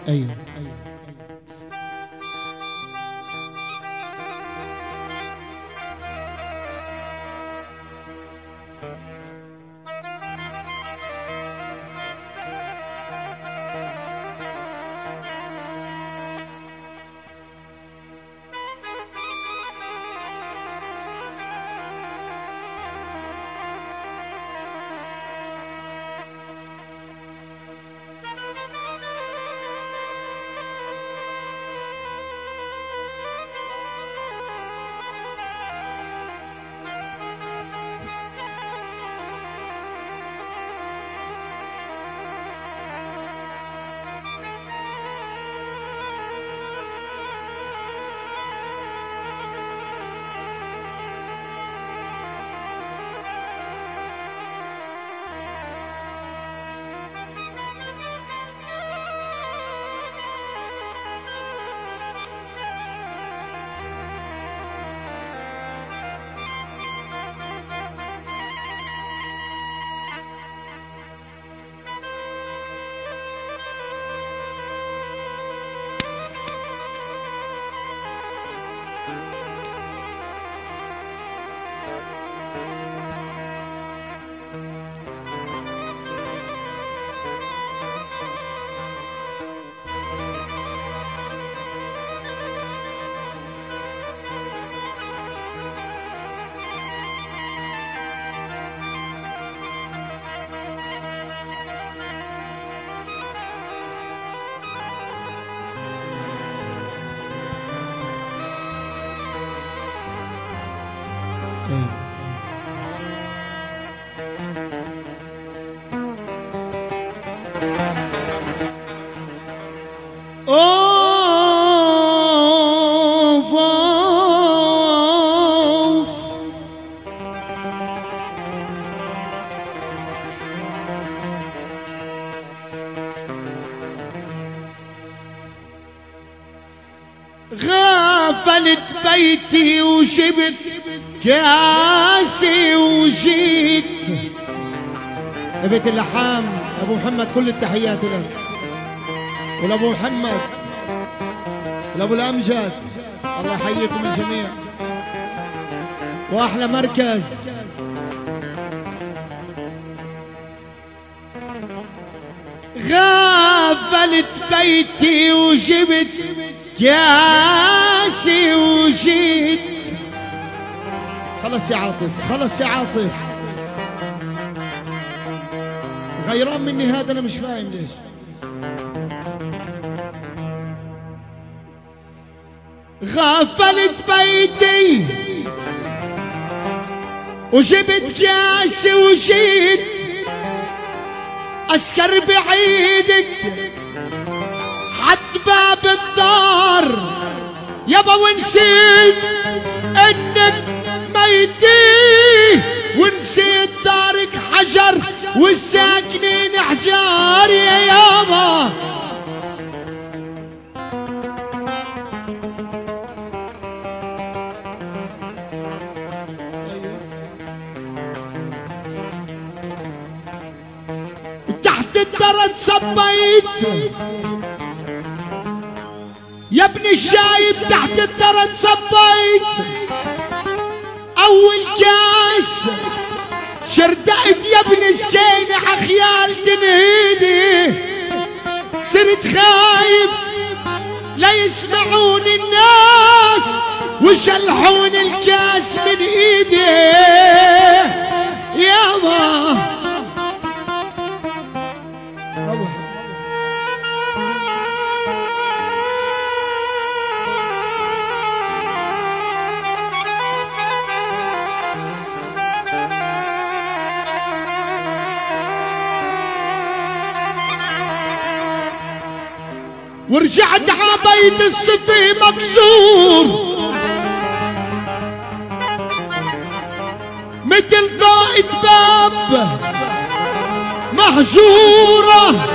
ايوه غافلت بيتي وجبت كاسي وجيت. بيت اللحام ابو محمد كل التحيات لك، ولابو محمد ولابو الامجد، الله يحييكم الجميع. واحلى مركز. غافلت بيتي وجبت كاسي وجيت. خلص يا عاطف، خلص يا عاطف، غيران مني هذا، انا مش فاهم ليش. غافلت بيتي وجبت كاسي وجيت، اسكر بعيدك حد باب الدار يابا، ونسيت انك ميتي، ونسيت دارك حجر والساكنين احجار يا يابا. تحت الدرج صبيت يا ابن الشايب، تحت الدرج صبيت اول كاس، شردقت يا ابن سكينة عخيال تنهيدي، صرت خايف لا يسمعوني الناس وشلحون الكاس من ايدي يابا. ورجعت عبيت الصفي مكسور مثل قائد باب مهجورة،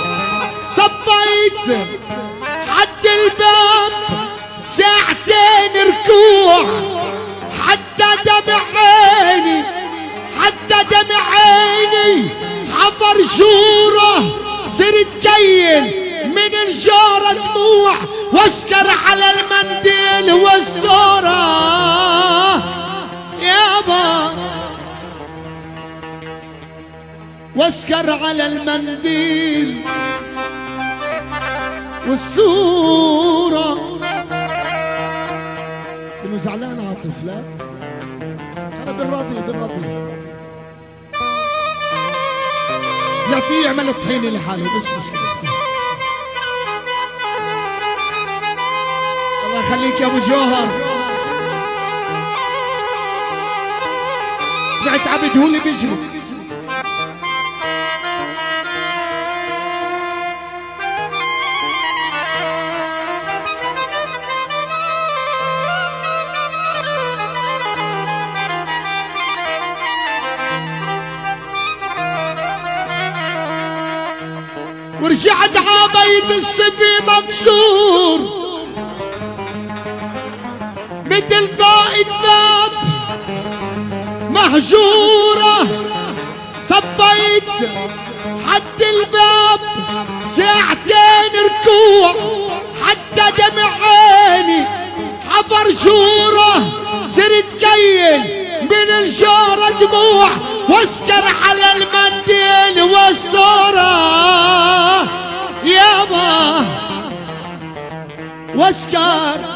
صبيت حد الباب ساعتين ركوع حتى دمع عيني، حتى دمع عيني حفر جورة، صرت كيل من الجارة دموع واسكر على المنديل والصورة يابا واسكر على المنديل والصورة. كنت زعلان عاطف لا أنا بالراضي نعطيه يعمل الطحينة لحاله مش مشكلة. الله يخليك يا ابو جوهر. سمعت عبد هو اللي بيجري ورجعت عبيد الصبي مكسور مثل ضائد باب مهجورة. صبيت حد الباب ساعتين ركوع حتى دمع عيني حفر جورة. صرت كيل من الجارة دموع واسكر على المنديل والصورة يابا واسكر